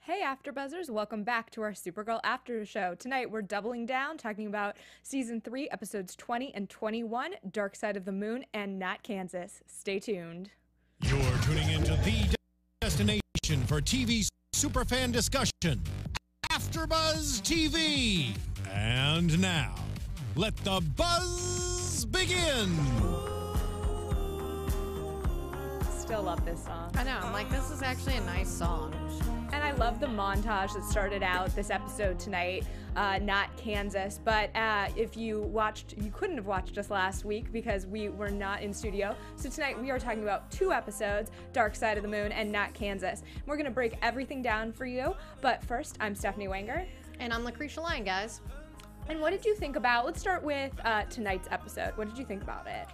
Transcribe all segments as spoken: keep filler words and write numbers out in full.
Hey AfterBuzzers, welcome back to our Supergirl After Show. Tonight we're doubling down, talking about Season three, Episodes twenty and twenty-one, Dark Side of the Moon and Nat Kansas. Stay tuned. You're tuning into the destination for T V superfan discussion, AfterBuzz T V. And now, let the buzz begin. Still love this song. I know, I'm like, this is actually a nice song. And I love the montage that started out this episode tonight, uh, not Kansas. But uh, if you watched, you couldn't have watched us last week because we were not in studio. So tonight we are talking about two episodes, Dark Side of the Moon and Not Kansas. We're going to break everything down for you. But first, I'm Stephanie Wenger. And I'm Lucretia Lyon, guys. And what did you think about, let's start with uh, tonight's episode. What did you think about it?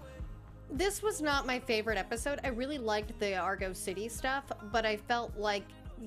This was not my favorite episode. I really liked the Argo City stuff, but I felt like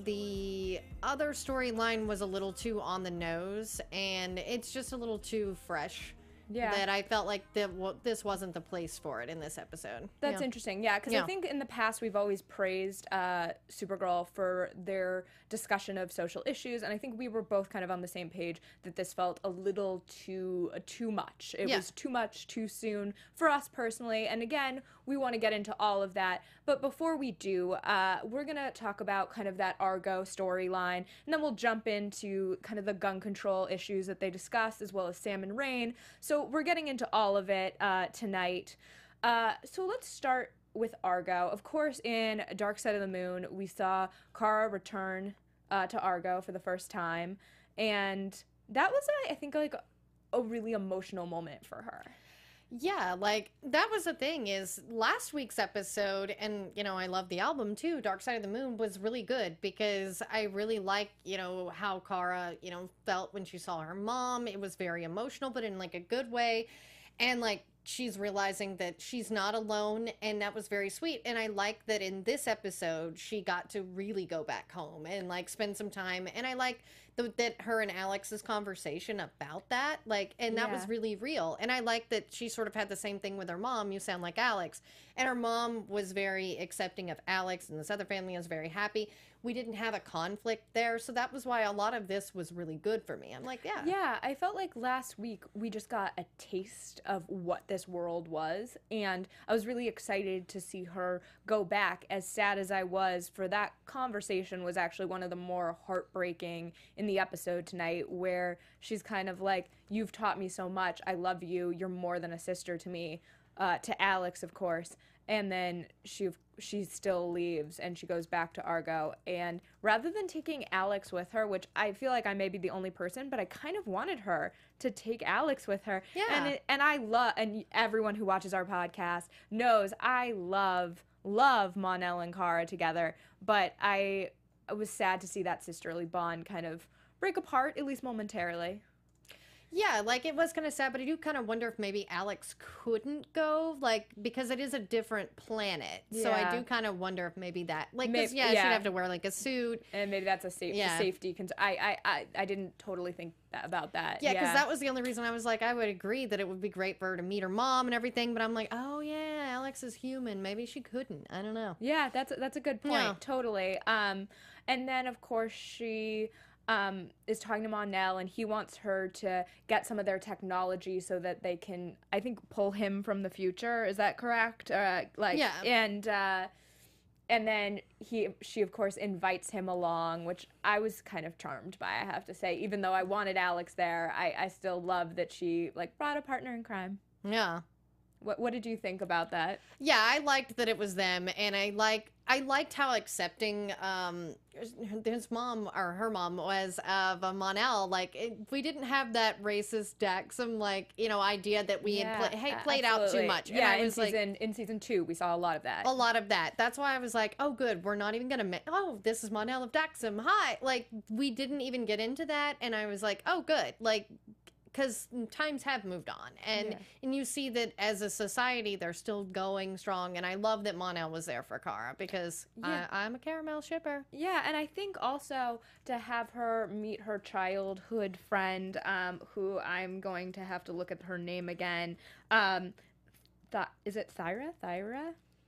the other storyline was a little too on the nose, and it's just a little too fresh. Yeah. That I felt like that w- this wasn't the place for it in this episode. That's yeah. interesting, yeah, because Yeah. I think in the past we've always praised uh, Supergirl for their discussion of social issues, and I think we were both kind of on the same page that this felt a little too uh, too much. It Yeah. was too much too soon for us personally, and again, we want to get into all of that. But before we do, uh, we're going to talk about kind of that Argo storyline, and then we'll jump into kind of the gun control issues that they discussed, as well as Sam and Rain. So we're getting into all of it uh, tonight. Uh, so let's start with Argo. Of course, in Dark Side of the Moon, we saw Kara return uh, to Argo for the first time, and that was, uh, I think, like a really emotional moment for her. Yeah, like that was the thing is last week's episode, and you know, I love the album too, Dark Side of the Moon was really good because I really like, you know, how Kara, you know, felt when she saw her mom. It was very emotional, but in like a good way. And like she's realizing that she's not alone, and that was very sweet. And I like that in this episode she got to really go back home and like spend some time. And I like the, that her and Alex's conversation about that, like, and that Yeah. was really real. And I like that she sort of had the same thing with her mom. You sound like Alex. And her mom was very accepting of Alex, and this other family was very happy. We didn't have a conflict there, so that was why a lot of this was really good for me. I'm like, yeah. Yeah, I felt like last week we just got a taste of what this world was, and I was really excited to see her go back. As sad as I was, for that conversation was actually one of the more heartbreaking in the episode tonight, where she's kind of like, you've taught me so much, I love you, you're more than a sister to me, uh, to Alex, of course. And then she she still leaves and she goes back to Argo. And rather than taking Alex with her, which I feel like I may be the only person, but I kind of wanted her to take Alex with her. Yeah. And it, and I love, and everyone who watches our podcast knows I love, love Mon-El and Kara together. But I, I was sad to see that sisterly bond kind of break apart, at least momentarily. Yeah, like it was kind of sad, but I do kind of wonder if maybe Alex couldn't go, like, because it is a different planet. So I Yeah. do kind of wonder if maybe that, like, May- 'cause, yeah, yeah. she'd have to wear like a suit. And maybe that's a safe, Yeah. safety concern. I, I, I, I didn't totally think that, about that. Yeah, because that was the only reason I was like, I would agree that it would be great for her to meet her mom and everything. But I'm like, oh yeah, Alex is human. Maybe she couldn't. I don't know. Yeah, that's that's a good point. Yeah. Totally. Um, and then of course she um is talking to Mon-El, and he wants her to get some of their technology so that they can, I think, pull him from the future. Is that correct? Uh, like, Yeah. And uh, and then he she of course invites him along, which I was kind of charmed by, I have to say. Even though I wanted Alex there, I I still love that she like brought a partner in crime. Yeah. What what did you think about that? Yeah, I liked that it was them, and I like I liked how accepting um his mom or her mom was of uh, Mon-El. Like it, we didn't have that racist Daxam like you know idea that we had pla- hey, a- played out too absolutely. much. And Yeah, I in was like, season in season two, we saw a lot of that. a lot of that. That's why I was like, oh, good. We're not even gonna. Ma- oh, this is Mon-El of Daxam. Hi. Like we didn't even get into that, and I was like, oh, good. Like. Because times have moved on, and Yeah. and you see that as a society they're still going strong, and I love that Mon-El was there for Kara because Yeah. I, I'm a caramel shipper. Yeah, and I think also to have her meet her childhood friend, um, who I'm going to have to look at her name again. Um, Th- is it Thyra? Thyra?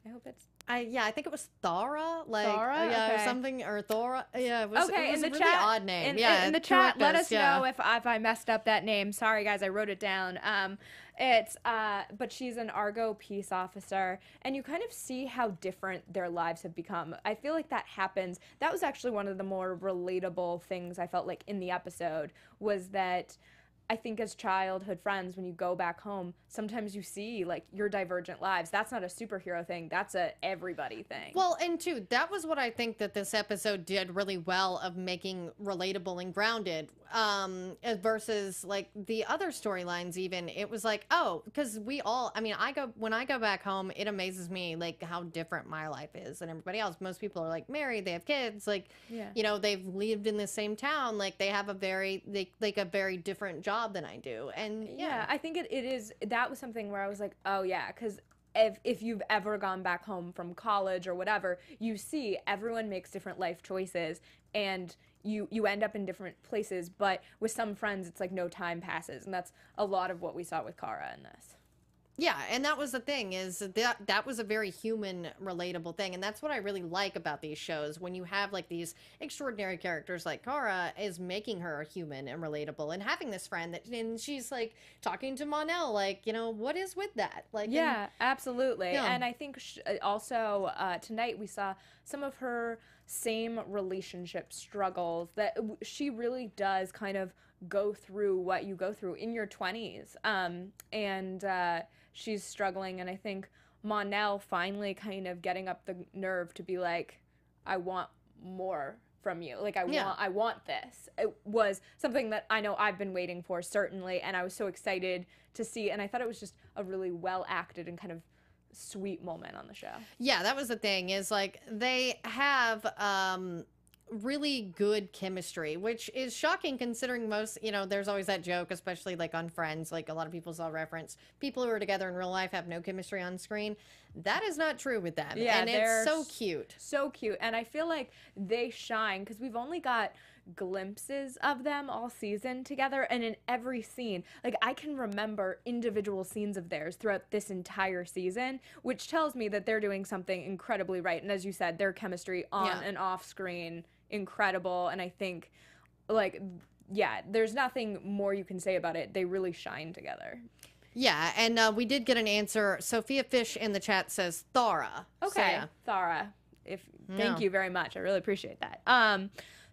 I hope it's I yeah, I think it was Thara, like Thara? uh, yeah, Okay. or something or Thora. Yeah, it was, okay. it was in a the really chat, odd name. In, yeah, in the chat, correct let us, us yeah. know if if I messed up that name. Sorry, guys, I wrote it down. Um, it's uh, but she's an Argo peace officer, and you kind of see how different their lives have become. I feel like that happens. That was actually one of the more relatable things I felt like in the episode was that. I think as childhood friends, when you go back home, sometimes you see like your divergent lives. That's not a superhero thing. That's a everybody thing. Well, and two, that was what I think that this episode did really well of making relatable and grounded. Um, versus like the other storylines, even it was like, oh, because we all, I mean, I go when I go back home, it amazes me like how different my life is than everybody else. Most people are like married, they have kids, like, Yeah. you know, they've lived in the same town, like they have a very, they like a very different job than I do, and yeah, yeah, I think it, it is. That was something where I was like, oh yeah, because if if you've ever gone back home from college or whatever, you see everyone makes different life choices, and you you end up in different places. But with some friends, it's like no time passes, and that's a lot of what we saw with Kara in this. Yeah, and that was the thing is that that was a very human, relatable thing, and that's what I really like about these shows when you have like these extraordinary characters like Kara is making her human and relatable, and having this friend that and she's like talking to Monel like, you know, what is with that? Like, Yeah, and, absolutely. Yeah. And I think sh- also uh, tonight we saw some of her same relationship struggles that w- she really does kind of go through what you go through in your twenties. Um, and uh, she's struggling. And I think Monel finally kind of getting up the nerve to be like, I want more from you. Like, I Yeah. want, I want this. It was something that I know I've been waiting for, certainly. And I was so excited to see. And I thought it was just a really well acted and kind of sweet moment on the show. yeah, that was the thing is like they have um really good chemistry, which is shocking considering most, you know, there's always that joke, especially like on Friends, like a lot of people saw reference people who are together in real life have no chemistry on screen. That is not true with them. Yeah, and they're it's so cute. So cute. And I feel like they shine because we've only got glimpses of them all season together, and in every scene, like I can remember individual scenes of theirs throughout this entire season, which tells me that they're doing something incredibly right. And as you said, their chemistry on Yeah. and off screen, incredible. And I think like yeah, there's nothing more you can say about it. They really shine together. Yeah, and uh, we did get an answer. Sophia Fish in the chat says Thara. So, Okay, yeah. Thara. If thank Yeah. you very much. I really appreciate that. Um,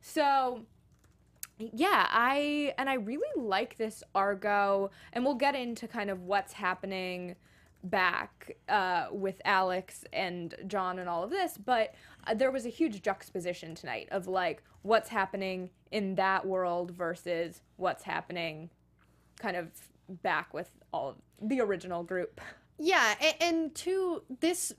so yeah, I and I really like this Argo, and we'll get into kind of what's happening back uh, with Alex and John and all of this, but uh, there was a huge juxtaposition tonight of like what's happening in that world versus what's happening kind of back with all of the original group. Yeah, and, and to this,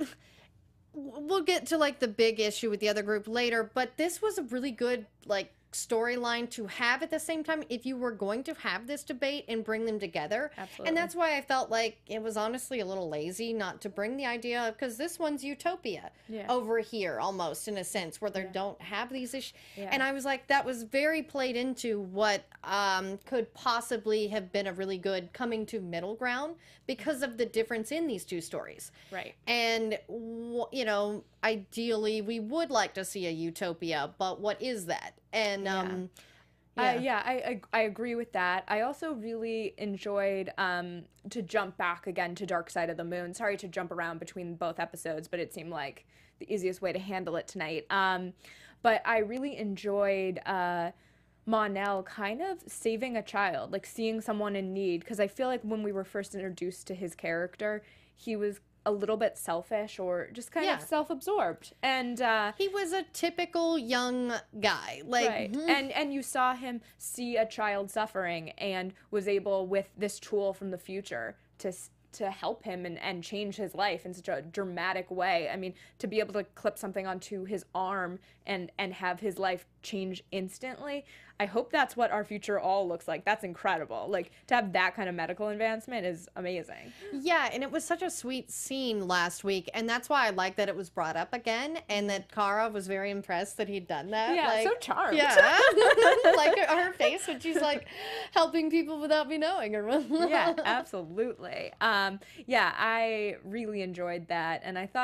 we'll get to like the big issue with the other group later, but this was a really good like storyline to have at the same time if you were going to have this debate and bring them together. Absolutely. And that's why I felt like it was honestly a little lazy not to bring the idea of, because this one's utopia Yeah. over here almost in a sense where they Yeah. don't have these issues. Yeah. And I was like, that was very played into what um, could possibly have been a really good coming to middle ground because of the difference in these two stories. Right. And, w- you know, ideally we would like to see a utopia, but what is that? And, um, Yeah. Uh, yeah, I, I I agree with that. I also really enjoyed um to jump back again to Dark Side of the Moon. Sorry to jump around between both episodes, but it seemed like the easiest way to handle it tonight. Um, but I really enjoyed uh Monel kind of saving a child, like seeing someone in need, because I feel like when we were first introduced to his character, he was a little bit selfish or just kind Yeah. of self-absorbed, and uh he was a typical young guy. Like, right. mhm. And and you saw him see a child suffering and was able with this tool from the future to s- to help him and, and change his life in such a dramatic way. I mean, to be able to clip something onto his arm and and have his life change instantly. I hope that's what our future all looks like. That's incredible. Like to have that kind of medical advancement is amazing. Yeah, and it was such a sweet scene last week, and that's why I like that it was brought up again, and that Kara was very impressed that he'd done that. Yeah, like, so charmed. Yeah, like her, her face when she's like helping people without me knowing, or Yeah, absolutely. Um, yeah, I really enjoyed that, and I thought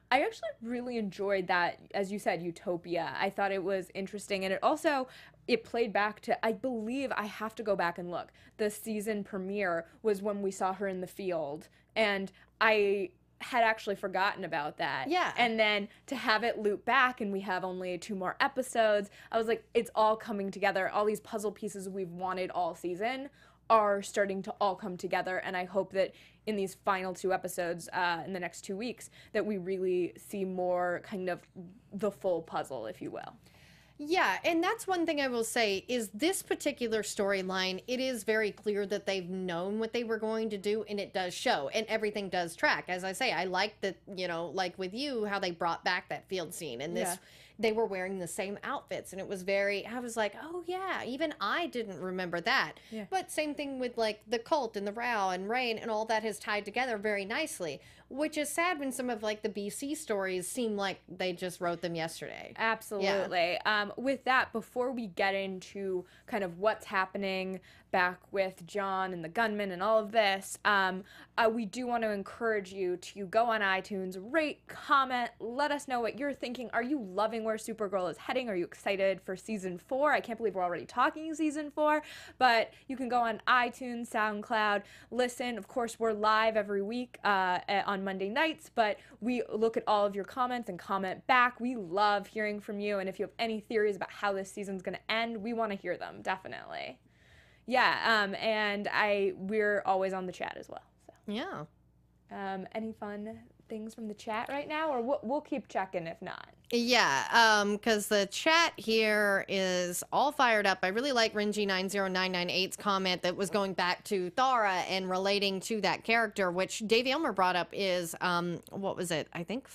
I actually really enjoyed that, as you said, Utopia. I thought it was interesting, and it also it played back to, I believe, I have to go back and look. The season premiere was when we saw her in the field, and I had actually forgotten about that. Yeah. And then to have it loop back and we have only two more episodes, I was like, it's all coming together. All these puzzle pieces we've wanted all season are starting to all come together, and I hope that in these final two episodes uh, in the next two weeks that we really see more kind of the full puzzle, if you will. Yeah, and that's one thing I will say is this particular storyline, it is very clear that they've known what they were going to do, and it does show, and everything does track. As I say, I like that, you know, like with you, how they brought back that field scene, and this, Yeah. they were wearing the same outfits, and it was very, I was like, oh yeah, even I didn't remember that. Yeah. But same thing with like the cult and the Row and Rain and all that has tied together very nicely, which is sad when some of like the B C stories seem like they just wrote them yesterday. Absolutely. Um, with that, before we get into kind of what's happening back with John and the gunman and all of this, um, uh, we do want to encourage you to go on iTunes, rate, comment, let us know what you're thinking. Are you loving where Supergirl is heading? Are you excited for season four? I can't believe we're already talking season four, but you can go on iTunes, SoundCloud, listen. Of course, we're live every week uh, on Monday nights, but we look at all of your comments and comment back. We love hearing from you, and if you have any theories about how this season's going to end, we want to hear them, definitely. Yeah, um, and I we're always on the chat as well. So, Yeah. um, any fun things from the chat right now, or we'll, we'll keep checking if not. Yeah, um, because the chat here is all fired up. I really like Renji nine zero nine nine eight's comment that was going back to Thara and relating to that character, which Dave Elmer brought up is, um, what was it? I think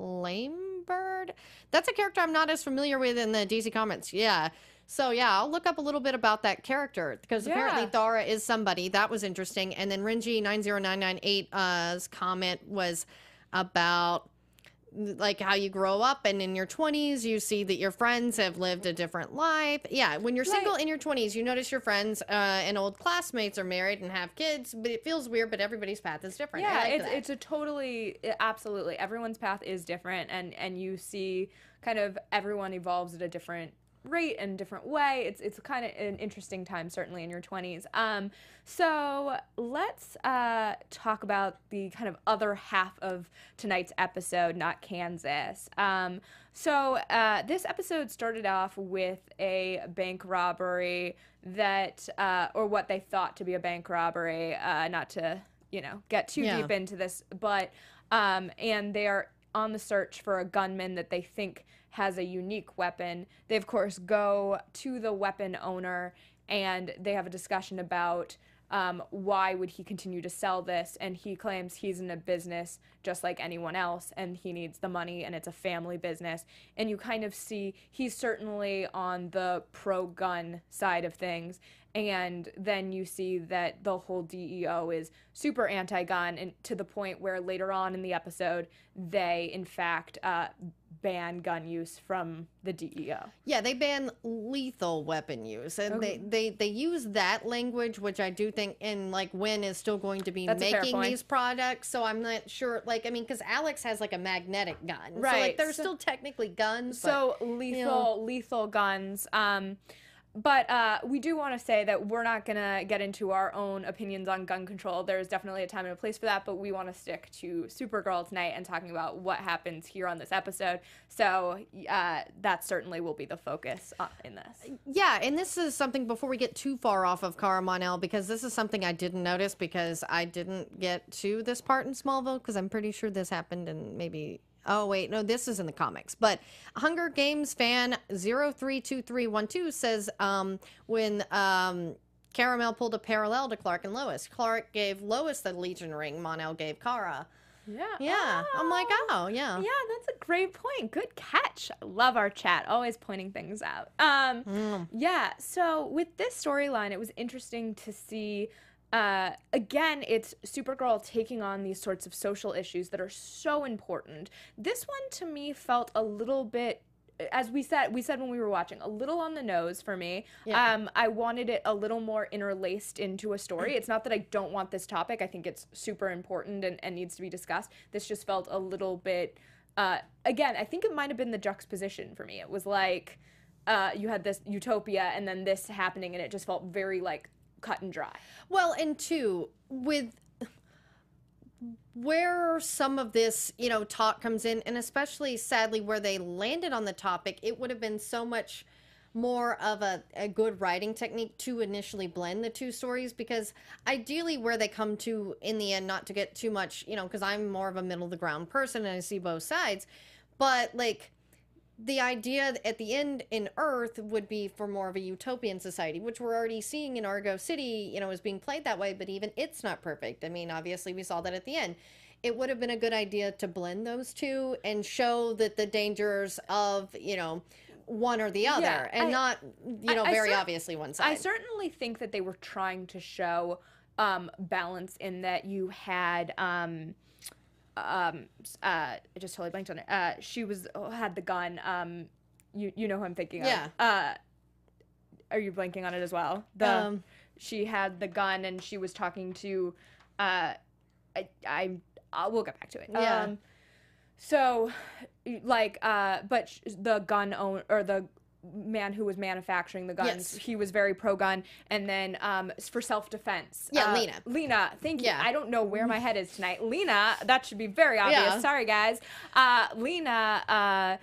Flamebird? That's a character I'm not as familiar with in the D C Comics. Yeah. So, yeah, I'll look up a little bit about that character because Yeah. apparently Thara is somebody. That was interesting. And then Renji nine zero nine nine eight's comment was about like how you grow up and in your twenties you see that your friends have lived a different life. Yeah, when you're single Right. in your twenties you notice your friends uh, and old classmates are married and have kids, but it feels weird, but everybody's path is different. I Yeah, like it's that. it's a totally absolutely everyone's path is different, and and you see kind of everyone evolves at a different rate and different way. It's it's kind of an interesting time, certainly in your twenties. Um, so let's uh, talk about the kind of other half of tonight's episode, not Kansas. Um, so uh, this episode started off with a bank robbery that, uh, or what they thought to be a bank robbery. Uh, not to you know get too Yeah. deep into this, but um, and they are on the search for a gunman that they think has a unique weapon. They, of course, go to the weapon owner and they have a discussion about um, why would he continue to sell this, and he claims he's in a business just like anyone else and he needs the money and it's a family business. And you kind of see he's certainly on the pro-gun side of things, and then you see that the whole D E O is super anti-gun, and to the point where later on in the episode they in fact uh, ban gun use from the D E O. Yeah, they ban lethal weapon use, and Okay. they, they they use that language, which I do think, and like Wynn is still going to be That's a fair making point. these products, so I'm not sure. Like, I mean, because Alex has like a magnetic gun, So, Right, like, they're so- still technically guns. So but, lethal, know. lethal guns. Um, but uh, we do want to say that we're not gonna get into our own opinions on gun control. There's definitely a time and a place for that, but we want to stick to Supergirl tonight and talking about what happens here on this episode. So uh, that certainly will be the focus uh, in this. Yeah, and this is something before we get too far off of Cara Mon-El, because this is something I didn't notice because I didn't get to this part in Smallville, because I'm pretty sure this happened in maybe. Oh, wait, no, this is in the comics. But Hunger Games fan zero three two three one two says um, when um, Caramel pulled a parallel to Clark and Lois, Clark gave Lois the Legion ring, Mon-El gave Kara. Yeah. Yeah, I'm like, oh, yeah. Yeah, that's a great point. Good catch. Love our chat. Always pointing things out. Um, Mm. Yeah, so with this storyline, it was interesting to see. Uh, again, it's Supergirl taking on these sorts of social issues that are so important. This one, to me, felt a little bit, as we said, we said when we were watching, a little on the nose for me. Yeah. Um, I wanted it a little more interlaced into a story. It's not that I don't want this topic. I think it's super important and, and needs to be discussed. This just felt a little bit uh, again, I think it might have been the juxtaposition for me. It was like uh, you had this utopia and then this happening, and it just felt very like cut and dry. Well, and two, with where some of this, you know, talk comes in, and especially sadly where they landed on the topic, it would have been so much more of a, a good writing technique to initially blend the two stories, because ideally where they come to in the end, not to get too much, you know, because I'm more of a middle of the ground person and I see both sides, but like the idea at the end in Earth would be for more of a utopian society, which we're already seeing in Argo City, you know, is being played that way, but even it's not perfect. I mean, obviously we saw that at the end. It would have been a good idea to blend those two and show that the dangers of, you know, one or the other, Yeah, and I- not, you know, I- I very cer- obviously one side. I certainly think that they were trying to show um, balance in that you had um, um, s- uh, I just totally blanked on it. Uh, she was oh, had the gun. Um, you you know who I'm thinking of. Yeah. Uh, are you blanking on it as well? The Um, she had the gun and she was talking to. Uh, I I I'll, we'll get back to it. Yeah. Um, so, like, uh, but sh- the gun own or the man who was manufacturing the guns, Yes. he was very pro-gun, and then um, s- for self-defense. Yeah, uh, Lena. Lena, thank you. Yeah. I don't know where my head is tonight. Lena, that should be very obvious. Yeah. Sorry, guys. Uh, Lena. Uh,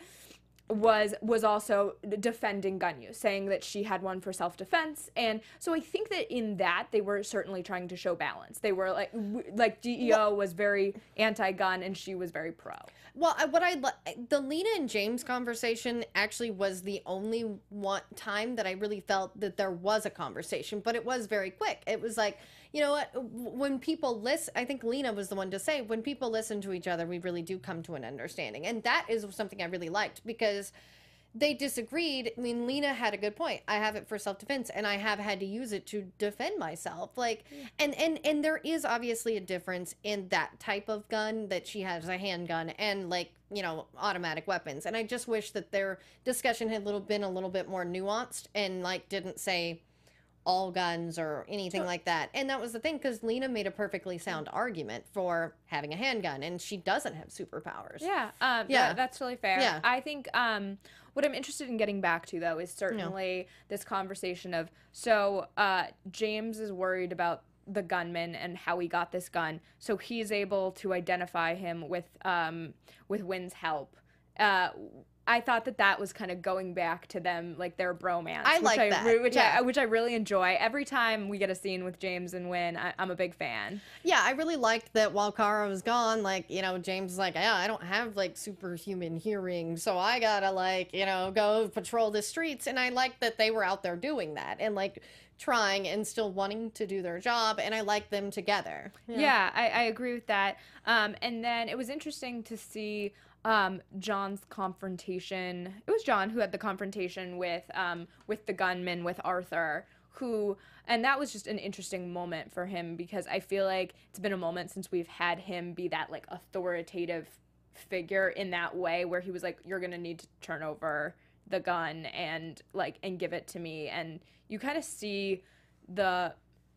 was was also defending gun use, saying that she had one for self-defense, and so I think that in that they were certainly trying to show balance. They were like w- like D E O was very anti-gun and she was very pro. Well, I, what I li- the Lena and James conversation actually was the only one time that I really felt that there was a conversation, but it was very quick. It was like, you know what, when people listen, I think Lena was the one to say, when people listen to each other, we really do come to an understanding. And that is something I really liked, because they disagreed. I mean, Lena had a good point. I have it for self-defense, and I have had to use it to defend myself. Like, and and and there is obviously a difference in that type of gun that she has, a handgun, and like, you know, automatic weapons. And I just wish that their discussion had little been a little bit more nuanced and like didn't say all guns or anything like that. And that was the thing, because Lena made a perfectly sound argument for having a handgun, and she doesn't have superpowers. Yeah, um, Yeah. yeah, that's totally fair. Yeah. I think um, what I'm interested in getting back to though is certainly this conversation of so uh, James is worried about the gunman and how he got this gun, so he's able to identify him with um, with Wynn's help. Uh, I thought that that was kind of going back to them, like their bromance. I which like I, that, re- Which yeah. I which I really enjoy. Every time we get a scene with James and Wynn, I, I'm a big fan. Yeah, I really liked that while Kara was gone, like, you know, James was like, yeah, I don't have like superhuman hearing, so I gotta like, you know, go patrol the streets. And I liked that they were out there doing that and like trying and still wanting to do their job. And I liked them together. Yeah, I, I agree with that. Um, and then it was interesting to see um, John's confrontation. It was John who had the confrontation with um, with the gunman, with Arthur, who, and that was just an interesting moment for him, because I feel like it's been a moment since we've had him be that like authoritative figure in that way, where he was like, you're gonna need to turn over the gun and like and give it to me. And you kind of see the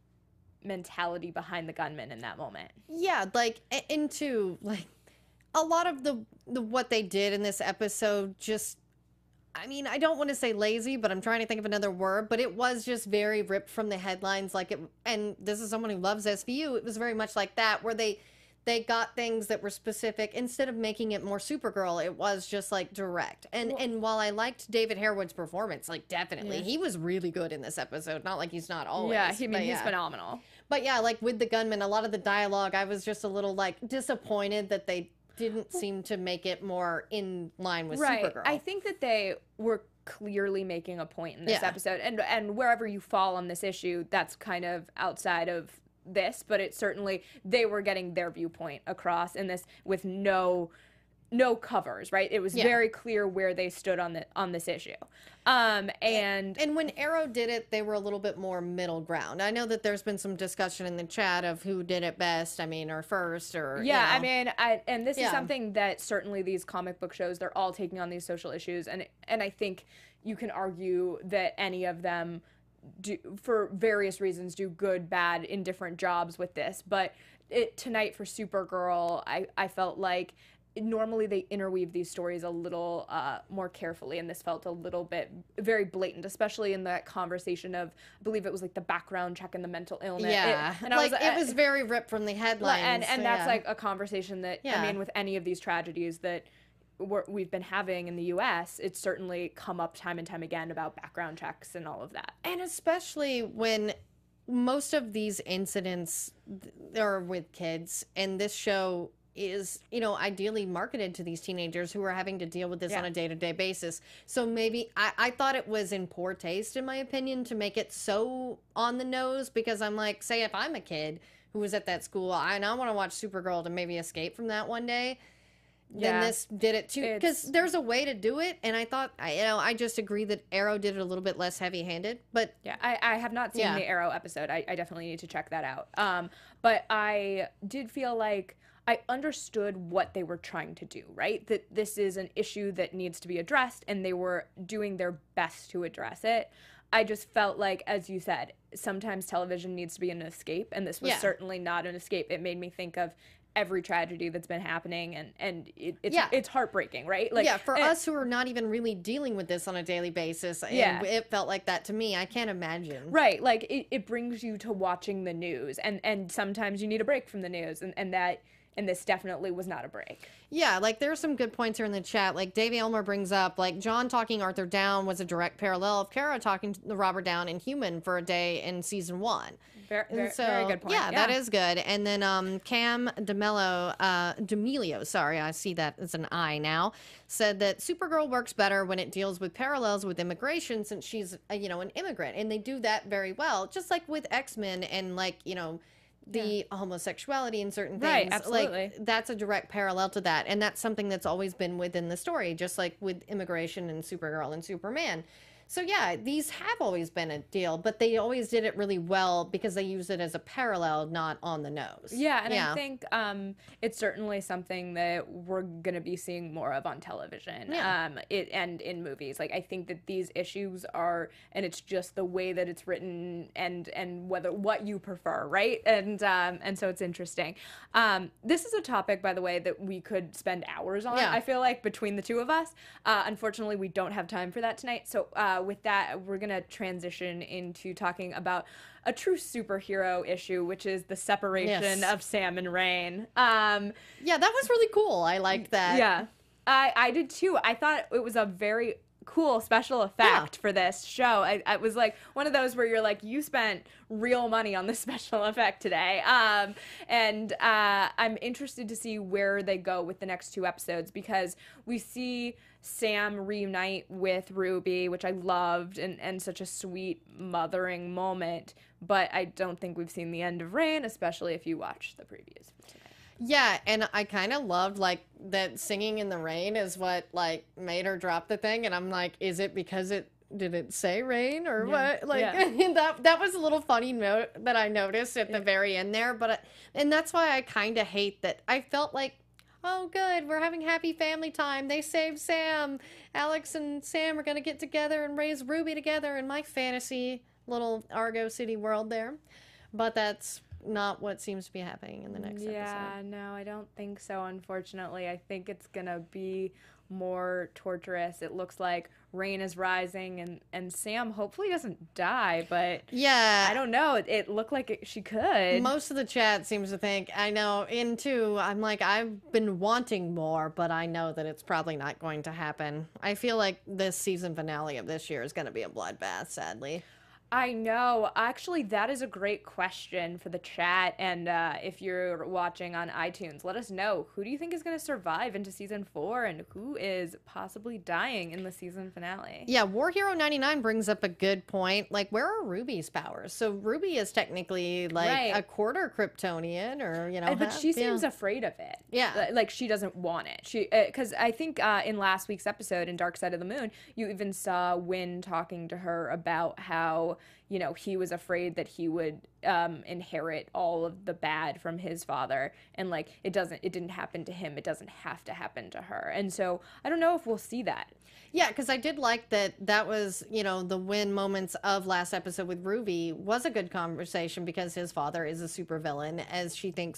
mentality behind the gunman in that moment. Yeah, like a- into like a lot of the the what they did in this episode just, I mean, I don't want to say lazy, but I'm trying to think of another word, but it was just very ripped from the headlines. Like it, and this is someone who loves S V U. It was very much like that, where they they got things that were specific instead of making it more Supergirl. It was just like direct. And Well- and while I liked David Harewood's performance, like definitely he was really good in this episode. Not like he's not always. yeah, he, I mean, but he's yeah. phenomenal. But yeah, like with the gunman, a lot of the dialogue, I was just a little like disappointed that they didn't seem to make it more in line with Right. Supergirl. I think that they were clearly making a point in this Yeah. episode, and and wherever you fall on this issue, that's kind of outside of this, but it certainly, they were getting their viewpoint across in this with no no covers, right? It was Yeah. very clear where they stood on the on this issue. Um and And when Arrow did it, they were a little bit more middle ground. I know that there's been some discussion in the chat of who did it best. I mean, or first, or yeah, you know. I mean, I, and this Yeah. is something that certainly these comic book shows, they're all taking on these social issues, and and I think you can argue that any of them do, for various reasons, do good, bad, in different jobs with this. But it, tonight for Supergirl, I I felt like normally they interweave these stories a little uh, more carefully, and this felt a little bit very blatant, especially in that conversation of, I believe it was like the background check and the mental illness. Yeah, it, and like I was, it uh, was very ripped from the headlines, and and that's yeah. like a conversation that Yeah. I mean, with any of these tragedies that we're, we've been having in the U S, it's certainly come up time and time again about background checks and all of that. And especially when most of these incidents th- are with kids, and this show is, you know, ideally marketed to these teenagers who are having to deal with this Yeah. on a day-to-day basis. So maybe I, I thought it was in poor taste, in my opinion, to make it so on the nose, because I'm like, say if I'm a kid who was at that school and I want to watch Supergirl to maybe escape from that one day, then Yeah. this did it too, because It's- there's a way to do it. And I thought, I, you know, I just agree that Arrow did it a little bit less heavy-handed, but Yeah, I, I have not seen Yeah. the Arrow episode. I, I definitely need to check that out. Um, but I did feel like I understood what they were trying to do, right? That this is an issue that needs to be addressed, and they were doing their best to address it. I just felt like, as you said, sometimes television needs to be an escape, and this was Yeah. certainly not an escape. It made me think of every tragedy that's been happening, and and it, it's Yeah. it's heartbreaking, right? Like, yeah, for and- us who are not even really dealing with this on a daily basis, and Yeah. it felt like that to me. I can't imagine. Right, like it, it brings you to watching the news, and and sometimes you need a break from the news, and and that and this definitely was not a break. Yeah, like there's some good points here in the chat. Like Davey Elmer brings up, like John talking Arthur Down was a direct parallel of Kara talking to Robert Down in Human for a day in season one. Very, And very, so, very good point. Yeah, that is good. And then um, Cam DeMello, uh, D'Amelio, sorry, I see that as an I now, said that Supergirl works better when it deals with parallels with immigration, since she's, uh, you know, an immigrant. And they do that very well, just like with X-Men and, like, you know, the homosexuality in certain things. Right, absolutely. Like, that's a direct parallel to that. And that's something that's always been within the story, just like with immigration and Supergirl and Superman. So yeah, these have always been a deal, but they always did it really well because they used it as a parallel, not on the nose. Yeah, and I think um, it's certainly something that we're gonna be seeing more of on television, Yeah. um, it and in movies. Like I think that these issues are, and it's just the way that it's written, and and whether what you prefer, right? And um, and so it's interesting. Um, this is a topic, by the way, that we could spend hours on. Yeah. I feel like between the two of us. Uh, unfortunately, we don't have time for that tonight. So. Uh, with that, we're going to transition into talking about a true superhero issue, which is the separation Yes. of Sam and Rain. Um, Yeah, that was really cool. I liked that. yeah, I, I did too. I thought it was a very cool special effect Yeah. for this show. I, I was like one of those where you're like, you spent real money on this special effect today. Um, and uh, I'm interested to see where they go with the next two episodes, because we see Sam reunite with Ruby, which I loved, and, and such a sweet mothering moment. But I don't think we've seen the end of Rain, especially if you watch the previews for tonight. Yeah, and I kind of loved, like, that singing in the rain is what, like, made her drop the thing. And I'm like, is it because it, did it say rain or Yeah. what? Like, Yeah. that that was a little funny note that I noticed at the very end there. But, I, and that's why I kind of hate that. I felt like, oh, good, we're having happy family time. They saved Sam. Alex and Sam are going to get together and raise Ruby together in my fantasy little Argo City world there. But that's not what seems to be happening in the next yeah, episode. no, I don't think so, unfortunately. I think it's going to be more torturous. It looks like Rain is rising, and, and Sam hopefully doesn't die, but Yeah. I don't know. It, it looked like it, she could. Most of the chat seems to think, I know, in two, I'm like, I've been wanting more, but I know that it's probably not going to happen. I feel like this season finale of this year is going to be a bloodbath, sadly. I know. Actually, that is a great question for the chat. And uh, if you're watching on iTunes, let us know. Who do you think is going to survive into season four, and who is possibly dying in the season finale? Yeah, War Hero ninety-nine brings up a good point. Like, where are Ruby's powers? So Ruby is technically like Right. a quarter Kryptonian, or, you know, Uh, but half- she seems yeah. afraid of it. Yeah. Li- like she doesn't want it. She because I think uh, in last week's episode in Dark Side of the Moon, you even saw Wynn talking to her about how, you know, he was afraid that he would um, inherit all of the bad from his father, and like it doesn't, it didn't happen to him. It doesn't have to happen to her. And so I don't know if we'll see that. Yeah, because I did like that that was, you know, the win moments of last episode with Ruby was a good conversation, because his father is a supervillain, as she thinks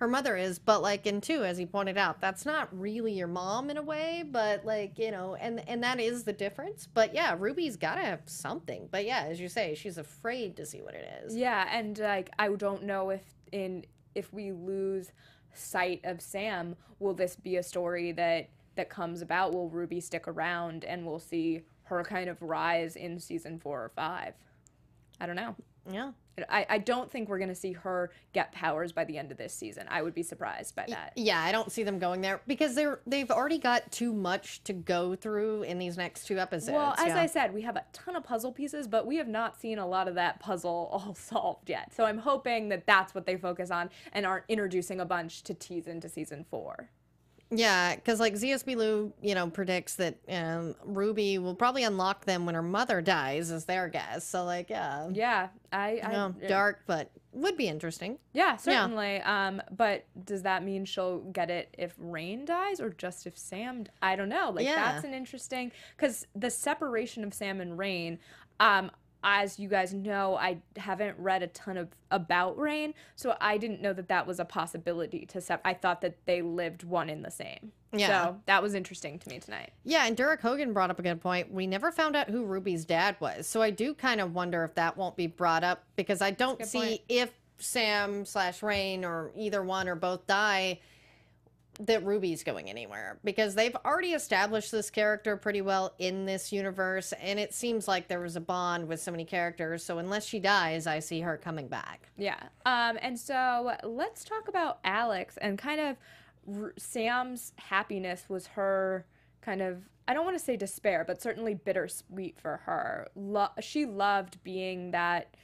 her mother is, but like in two, as he pointed out, that's not really your mom in a way, but like, you know, and and that is the difference. But yeah, Ruby's gotta have something. But yeah, as you say, she's afraid to see what it is. Yeah, and like I don't know if in if we lose sight of Sam, will this be a story that that comes about? Will Ruby stick around and we'll see her kind of rise in season four or five? I don't know. Yeah. I, I don't think we're going to see her get powers by the end of this season. I would be surprised by that. Yeah, I don't see them going there because they're they've already got too much to go through in these next two episodes. Well, as yeah. I said, we have a ton of puzzle pieces, but we have not seen a lot of that puzzle all solved yet. So I'm hoping that that's what they focus on and aren't introducing a bunch to tease into season four. Yeah, because like Z S B Lou, you know, predicts that um, Ruby will probably unlock them when her mother dies, is their guess. So like, yeah, Yeah, I, I you know, dark, but would be interesting. Yeah, certainly. Yeah. Um, but does that mean she'll get it if Rain dies or just if Sam? I don't know. Like Yeah. that's an interesting because the separation of Sam and Rain. Um, as you guys know, I haven't read a ton of about Rain, so I didn't know that that was a possibility to sep- I thought that they lived one in the same. Yeah. So that was interesting to me tonight. Yeah, and Derek Hogan brought up a good point. We never found out who Ruby's dad was, so I do kind of wonder if that won't be brought up because I don't That's a see good point. if Sam slash Rain or either one or both die, that Ruby's going anywhere because they've already established this character pretty well in this universe, and it seems like there was a bond with so many characters. So unless she dies, I see her coming back. Yeah. Um, and so let's talk about Alex and kind of R- Sam's happiness was her kind of, I don't want to say despair, but certainly bittersweet for her. Lo- she loved being that,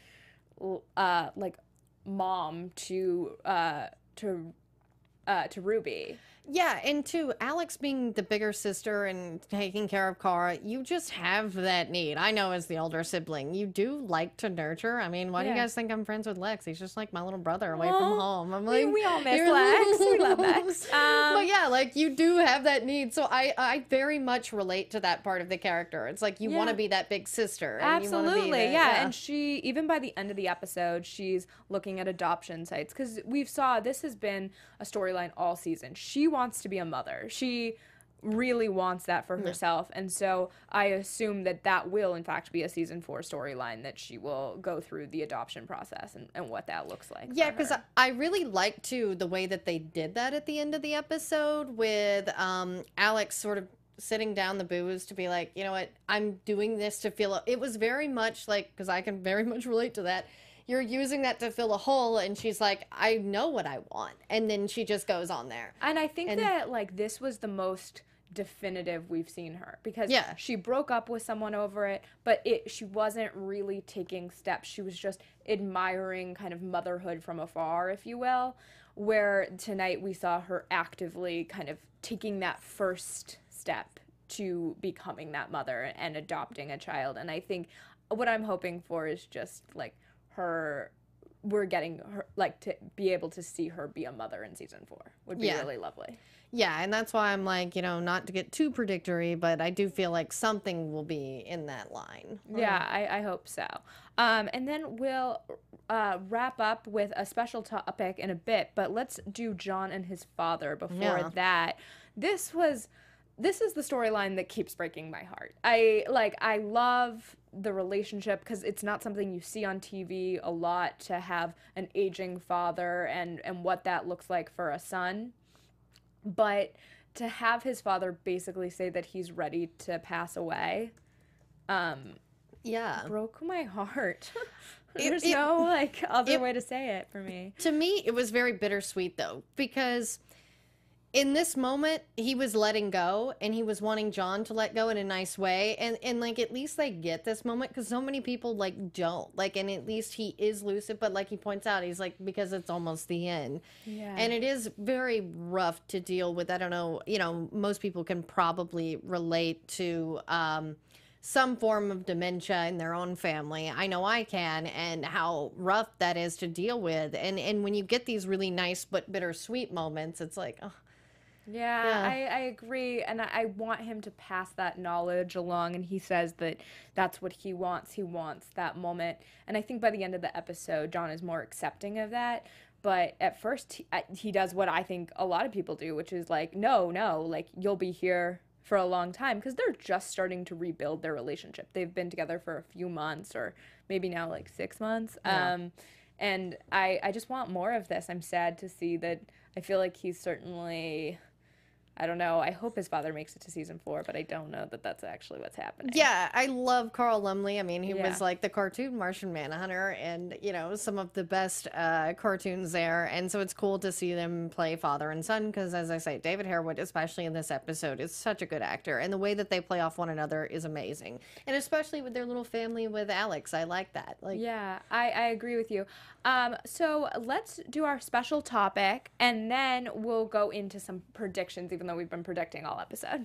uh, like mom to, uh, to, uh, to Ruby. Yeah, and too, Alex being the bigger sister and taking care of Kara, you just have that need. I know as the older sibling, you do like to nurture. I mean, why do you Yeah. guys think I'm friends with Lex? He's just like my little brother away Aw, from home. I'm we- like, we all miss you're- Lex. We love Lex. Um, but yeah, like you do have that need. So I, I very much relate to that part of the character. It's like you want to Yeah. be that big sister. And you wanna be Absolutely, the- yeah. And she, even by the end of the episode, she's looking at adoption sites because we've saw this has been a storyline all season. She wants to be a mother. She really wants that for herself, and so I assume that that will, in fact, be a season four storyline that she will go through the adoption process and, and what that looks like. Yeah, for because her. I, I really liked too the way that they did that at the end of the episode with um, Alex sort of sitting down the booze to be like, you know what, I'm doing this to feel. A-. It was very much like, because I can very much relate to that. You're using that to fill a hole, and she's like, I know what I want, and then she just goes on there. And I think And- that like this was the most definitive we've seen her because Yeah. she broke up with someone over it, but it she wasn't really taking steps. She was just admiring kind of motherhood from afar, if you will. Where tonight we saw her actively kind of taking that first step to becoming that mother and adopting a child. And I think what I'm hoping for is just like her we're getting her like to be able to see her be a mother in season four would be Yeah. really lovely. Yeah, and that's why I'm like, you know, not to get too predictory, but I do feel like something will be in that line. Yeah, I, I hope so. Um, and then we'll uh, wrap up with a special topic in a bit, but let's do John and his father before Yeah. that. This was, this is the storyline that keeps breaking my heart. I like, I love the relationship because it's not something you see on T V a lot to have an aging father and and what that looks like for a son. But to have his father basically say that he's ready to pass away, um, Yeah. broke my heart. It- There's it- no like other it- way to say it for me. To me, it was very bittersweet though, because in this moment he was letting go and he was wanting John to let go in a nice way, and and like at least they get this moment because so many people like don't like, and at least he is lucid, but like he points out, he's like, because it's almost the end. Yeah. And it is very rough to deal with. I don't know, you know, most people can probably relate to um some form of dementia in their own family. I know I can, and how rough that is to deal with. And and when you get these really nice but bittersweet moments, it's like, oh, Yeah, Yeah. I, I agree. And I, I want him to pass that knowledge along. And he says that that's what he wants. He wants that moment. And I think by the end of the episode, John is more accepting of that. but at first he, uh, he does what I think a lot of people do, which is like, no, no, like you'll be here for a long time, because they're just starting to rebuild their relationship. They've been together for a few months, or maybe now like six months. Yeah. Um, and I, I just want more of this. I'm sad to see that. I feel like he's certainly, I don't know. I hope his father makes it to season four, but I don't know that that's actually what's happening. Yeah, I love Carl Lumley. I mean, he Yeah. was like the cartoon Martian Manhunter, and, you know, some of the best uh, cartoons there. And so it's cool to see them play father and son, because, as I say, David Harewood, especially in this episode, is such a good actor. And the way that they play off one another is amazing. And especially with their little family with Alex, I like that. Like, Yeah, I, I agree with you. Um, so let's do our special topic, and then we'll go into some predictions, even though we've been predicting all episode.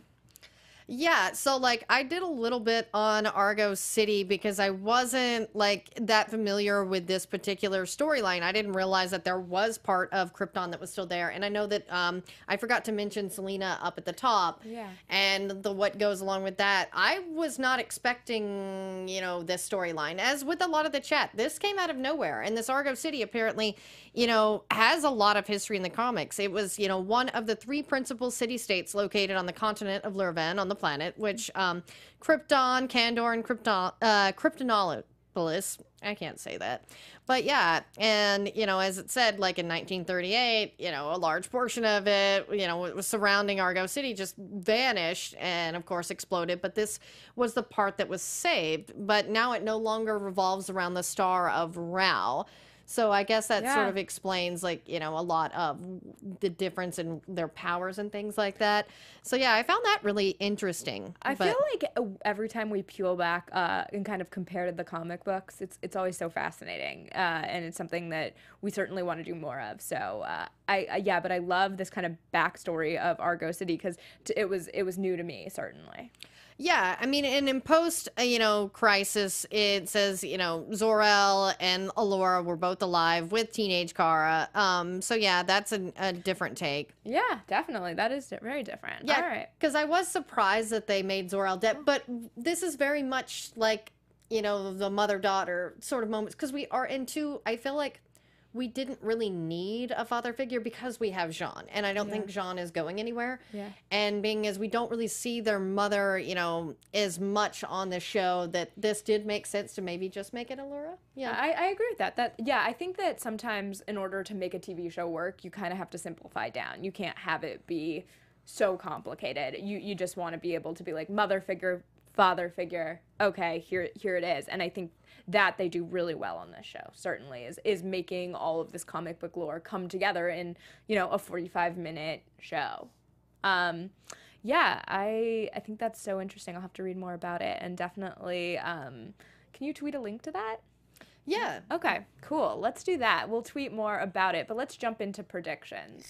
Yeah, so like I did a little bit on Argo City because I wasn't like that familiar with this particular storyline. I didn't realize that there was part of Krypton that was still there, and I know that um, I forgot to mention Selena up at the top, Yeah. and the what goes along with that. I was not expecting, you know, this storyline. As with a lot of the chat, this came out of nowhere, and this Argo City apparently, you know, has a lot of history in the comics. It was, you know, one of the three principal city-states located on the continent of Lurven on the planet, which um, Krypton, Kandor, and Krypton, uh, Kryptonopolis, I can't say that. But yeah, and, you know, as it said, like in nineteen thirty-eight, you know, a large portion of it, you know, it was surrounding Argo City just vanished and, of course, exploded. But this was the part that was saved. But now it no longer revolves around the star of Rao. So I guess that Yeah. sort of explains, like, you know, a lot of the difference in their powers and things like that. So yeah, I found that really interesting. I But- feel like uh, every time we peel back uh, and kind of compare to the comic books, it's it's always so fascinating, uh, and it's something that we certainly want to do more of. So uh, I, I yeah, but I love this kind of backstory of Argo City, because it was it was new to me, certainly. Yeah, I mean, and in post, uh, you know, crisis, it says, you know, Zor-El and Alora were both alive with teenage Kara. Um, so yeah, that's a, a different take. Yeah, definitely. That is di- very different. Yeah, All right. because I was surprised that they made Zor-El dead, but this is very much like, you know, the mother-daughter sort of moments, because we are into, I feel like we didn't really need a father figure because we have Jean, and I don't Yeah. think Jean is going anywhere. Yeah. And being as we don't really see their mother, you know, as much on the show, that this did make sense to maybe just make it Allura. Yeah. I, I agree with that. That yeah, I think that sometimes in order to make a T V show work, you kind of have to simplify down. You can't have it be so complicated. You you just want to be able to be like mother figure, father figure. Okay, here here it is. And I think that they do really well on this show. Certainly is is making all of this comic book lore come together in, you know, a forty-five minute show. Um, yeah, I I think that's so interesting. I'll have to read more about it, and definitely. Um, can you tweet a link to that? Yeah. Okay, cool. Let's do that. We'll tweet more about it, but let's jump into predictions.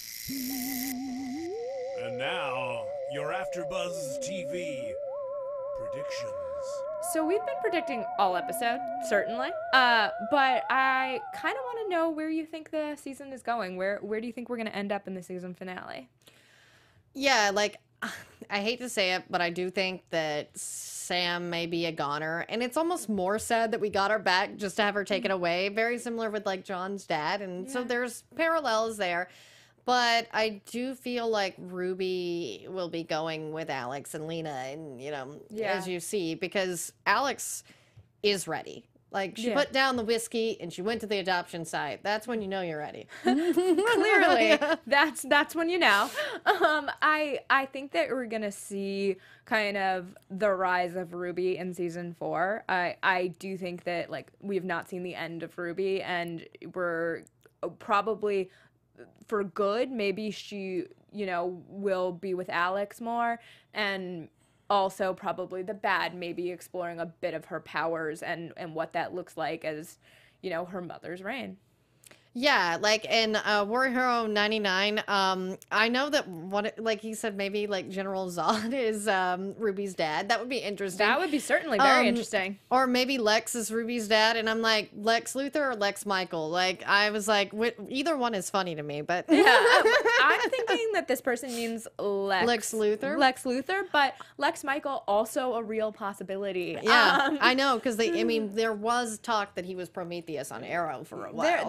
And now, your AfterBuzz T V predictions. So we've been predicting all episode, certainly. Uh, but I kind of want to know where you think the season is going. Where where do you think we're going to end up in the season finale? Yeah, like, I hate to say it, but I do think that Sam may be a goner. And it's almost more sad that we got her back just to have her taken away. Very similar with, like, John's dad. And so Yeah. there's parallels there. But I do feel like Ruby will be going with Alex and Lena, and, you know, Yeah. as you see, because Alex is ready. Like, she Yeah. put down the whiskey and she went to the adoption site. That's when you know you're ready. Clearly, that's that's when you know. Um, I I think that we're gonna see kind of the rise of Ruby in season four. I I do think that like we have not seen the end of Ruby, and we're probably for good. Maybe she you know will be with Alex more, and also probably the bad, maybe exploring a bit of her powers and and what that looks like as you know her mother's reign. Yeah, like in uh, War Hero ninety-nine, um, I know that what, like he said, maybe like General Zod is um, Ruby's dad. That would be interesting. That would be certainly very Um, interesting. Or maybe Lex is Ruby's dad, and I'm like, Lex Luthor or Lex Michael? Like, I was like, wh- either one is funny to me, but Yeah, I'm, I'm thinking that this person means Lex. Lex Luthor? Lex Luthor, but Lex Michael also a real possibility. yeah, Um, I know, because they, I mean, there was talk that he was Prometheus on Arrow for a while. There, there so you I go.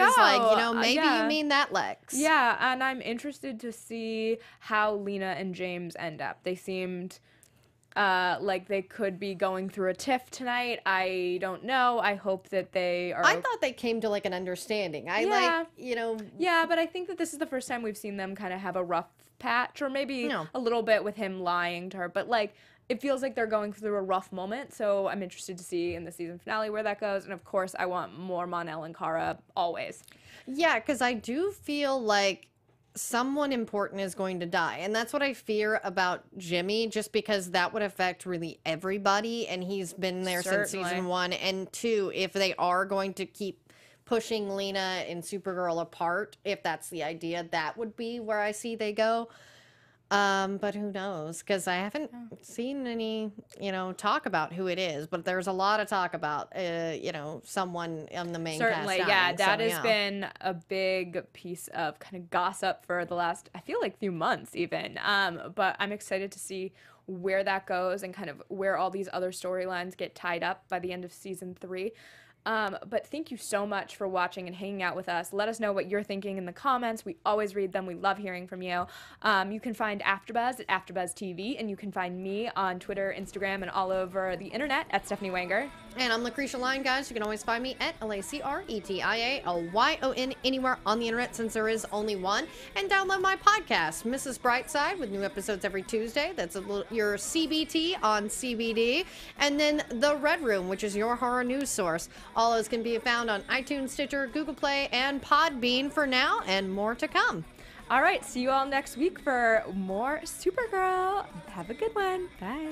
was know. like, you know, Uh, maybe yeah. you mean that, Lex. Yeah, and I'm interested to see how Lena and James end up. They seemed uh, like they could be going through a tiff tonight. I don't know. I hope that they are. I thought they came to like an understanding. I Yeah. like, you know, Yeah, but I think that this is the first time we've seen them kind of have a rough patch, or maybe No. a little bit with him lying to her. But like, it feels like they're going through a rough moment. So I'm interested to see in the season finale where that goes. And of course, I want more Mon-El and Cara always. yeah, because I do feel like someone important is going to die. And that's what I fear about Jimmy, just because that would affect really everybody. And he's been there since Certainly. season one. And two, if they are going to keep pushing Lena and Supergirl apart, if that's the idea, that would be where I see they go. Um, but who knows? Because I haven't seen any, you know, talk about who it is. But there's a lot of talk about, uh, you know, someone on the main Certainly, cast. yeah, dying, that so, has yeah. been a big piece of kind of gossip for the last, I feel like, few months even. Um, but I'm excited to see where that goes and kind of where all these other storylines get tied up by the end of season three. Um, but thank you so much for watching and hanging out with us. Let us know what you're thinking in the comments. We always read them. We love hearing from you. Um, you can find AfterBuzz at AfterBuzz T V, and you can find me on Twitter, Instagram, and all over the internet at Stephanie Wanger. And I'm Lucretia Lyon, guys. You can always find me at L A C R E T I A L Y O N anywhere on the internet, since there is only one. And download my podcast, Missus Brightside, with new episodes every Tuesday. That's a little, your C B T on C B D. And then The Red Room, which is your horror news source. All those can be found on iTunes, Stitcher, Google Play, and Podbean for now, and more to come. All right, see you all next week for more Supergirl. Have a good one. Bye.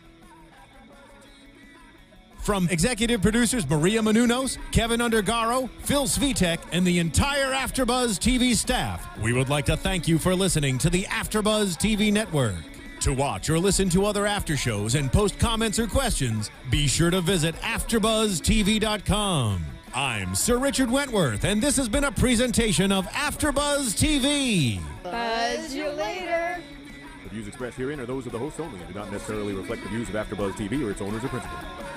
From executive producers Maria Menounos, Kevin Undergaro, Phil Svitek, and the entire AfterBuzz T V staff, we would like to thank you for listening to the AfterBuzz T V network. To watch or listen to other after shows and post comments or questions, be sure to visit after buzz T V dot com. I'm Sir Richard Wentworth, and this has been a presentation of AfterBuzz T V. Buzz you later. The views expressed herein are those of the host only and do not necessarily reflect the views of AfterBuzz T V or its owners or principals.